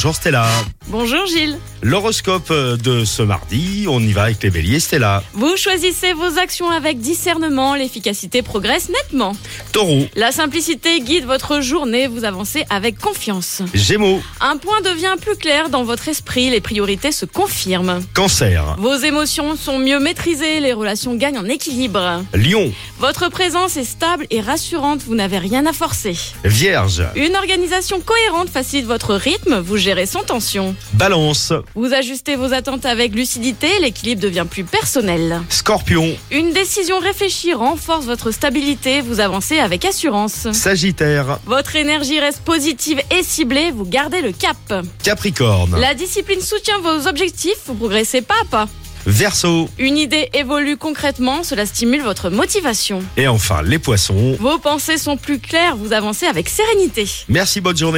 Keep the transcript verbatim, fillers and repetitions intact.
Bonjour Stella. Bonjour Gilles. L'horoscope de ce mardi, on y va avec les béliers Stella. Vous choisissez vos actions avec discernement, l'efficacité progresse nettement. Taureau. La simplicité guide votre journée, vous avancez avec confiance. Gémeaux. Un point devient plus clair dans votre esprit, les priorités se confirment. Cancer. Vos émotions sont mieux maîtrisées, les relations gagnent en équilibre. Lion. Votre présence est stable et rassurante, vous n'avez rien à forcer. Vierge. Une organisation cohérente facilite votre rythme, vous gérez sans tension. Balance. Vous ajustez vos attentes avec lucidité, l'équilibre devient plus personnel. Scorpion. Une décision réfléchie renforce votre stabilité, vous avancez avec assurance. Sagittaire. Votre énergie reste positive et ciblée, vous gardez le cap. Capricorne. La discipline soutient vos objectifs, vous progressez pas à pas. Verseau. Une idée évolue concrètement, cela stimule votre motivation. Et enfin les poissons. Vos pensées sont plus claires, vous avancez avec sérénité. Merci, bonne journée.